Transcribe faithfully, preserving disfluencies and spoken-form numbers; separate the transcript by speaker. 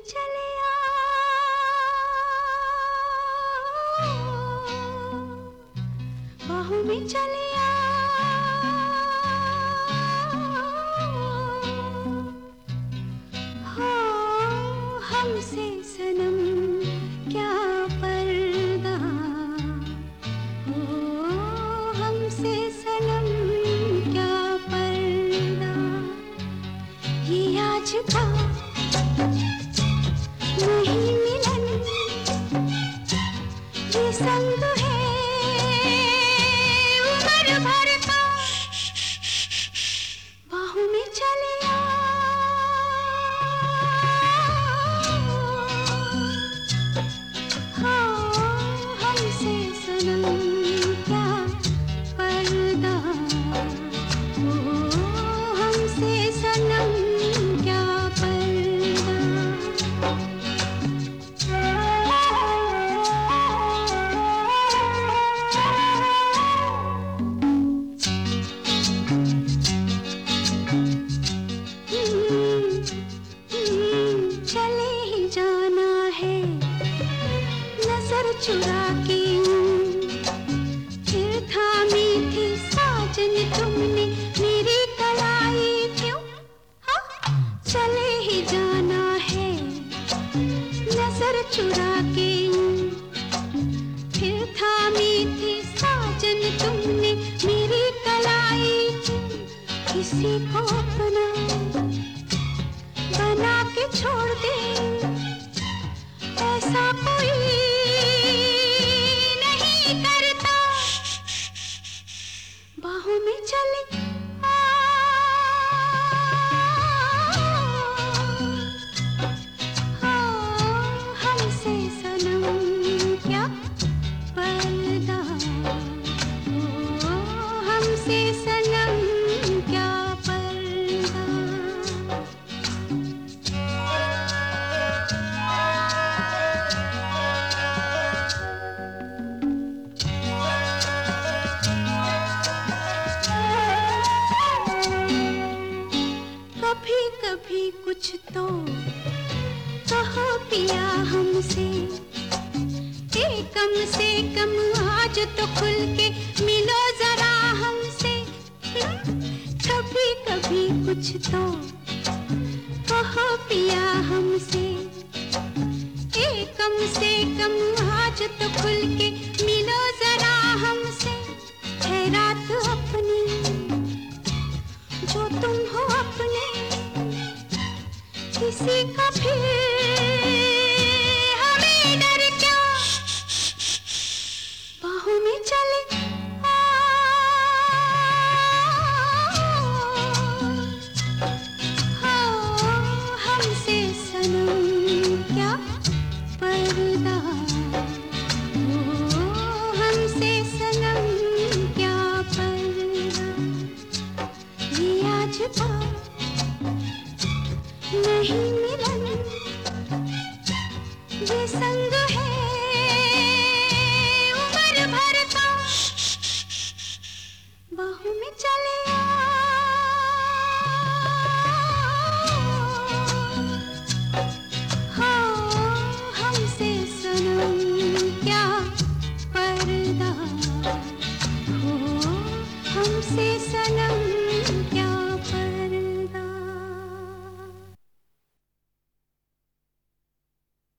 Speaker 1: चले आ, बाहों में चले आ, हो हमसे सनम क्या पर्दा, हो हमसे सनम क्या पर्दा। ये आज का नहीं मिलन, ये संग है उम्र भर का, बाहों में चले आ, हो हमसे सनम क्या पर्दा, हो हमसे सनम क्या पर्दा। चले ही जाना है नजर चुरा के, फिर थामी थी साजन तुमने मेरी कलाई क्यों, हाँ? चले ही जाना है नजर चुरा के, फिर थामी थी साजन तुमने मेरी कलाई क्यों। किसी को अपना बना के छोड़ दे, ऐसा कोई नहीं करता, बाहों में चले आ, हो हमसे सनम क्या पर्दा, हो हमसे सनम क्या पर्दा। कभी कभी कुछ तो कहो पिया हमसे, ए कम से कम आज तो खुल के मिलो जरा हमसे। कभी कभी कुछ तो कहो पिया हमसे, ए कम से कम आज तो खुल के मिलो जरा हमसे। है रात अपनी जो तुम हो अपने, किसी का फिर हमें डर क्या, बाहों में चले आ, हो हमसे सनम क्या पर्दा, हो हमसे सनम क्या पर्दा। ये आज का नहीं मिलन, ये संग